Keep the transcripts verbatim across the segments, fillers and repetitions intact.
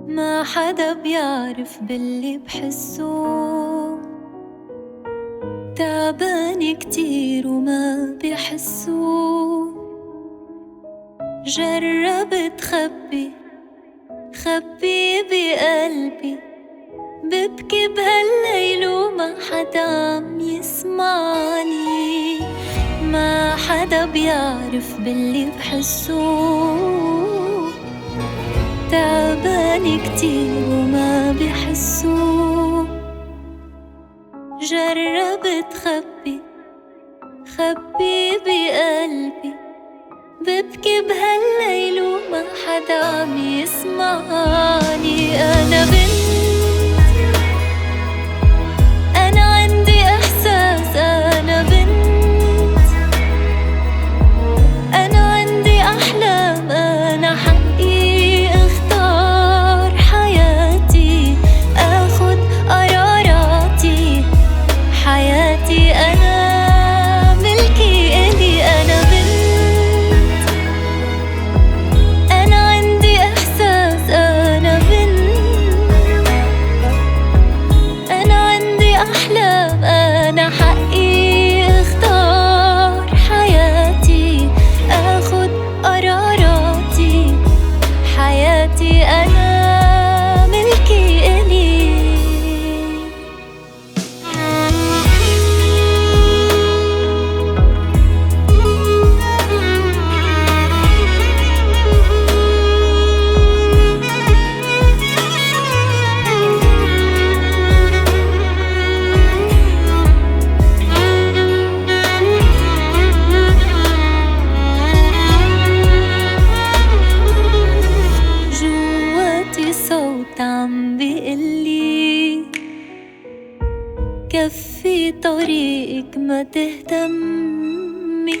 ما حدا بيعرف باللي بحسه، تعبان كتير وما بيحسه. جربت خبي خبي بقلبي، ببكي بهالليل وما حدا عم يسمعني. ما حدا بيعرف باللي بحسه، تعبان كتير وما بيحسه. جربت خبي خبي بقلبي، ببكي بهالليل وما حدا عم يسمعني. أنا بنت، أنا عندي إحساس، أنا بنت، أنا عندي أحلام، أنا حقي اختار حياتي، أخد قراراتي. حياتي أنا ملكي إلي. أنا بنت، أنا عندي إحساس، أنا بنت، أنا عندي أحلام، أنا حقي اختار حياتي، أخد قراراتي. حياتي أنا ملكي إلي. جواتي صوت عم بيقلي، كفي طريقك ما تهتمي.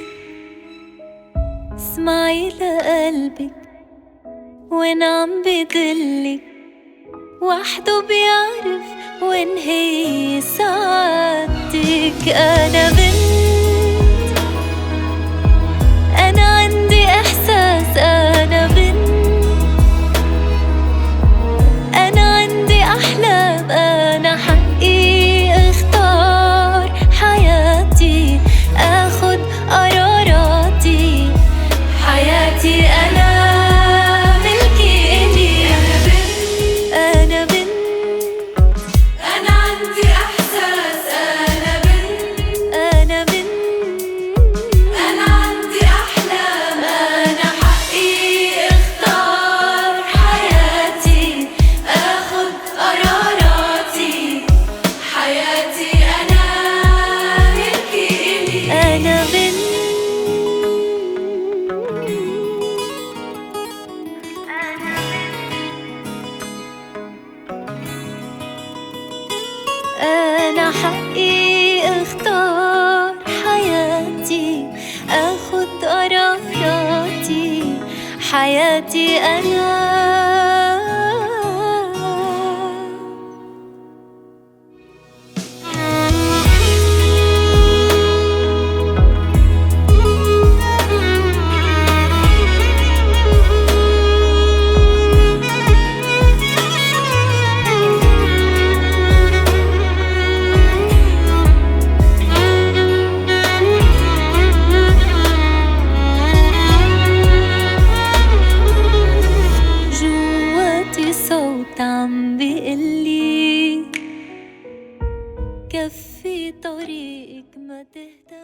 اسمعي لقلبك وين عم بدلك، وحده بيعرف وين هي سعادتك. أنا بنت، أنا عندي إحساس، أنا بنت، أنا عندي أحلام، أنا حقي اختار حياتي، أخد قراراتي. حياتي أنا ملكي إلي. أنا بنت، أنا بنت، أنا عندي إحساس، أنا بنت، أنا بنت، أنا عندي أحلام، أنا حقي اختار حياتي، أخد قراراتي. حياتي أنا ملكي إلي. أنا بنت، أنا حقي اختار حياتي، أخد قراراتي. حياتي أنا. جواتي صوت عم بيقلي، كفي طريقك ما تهتم.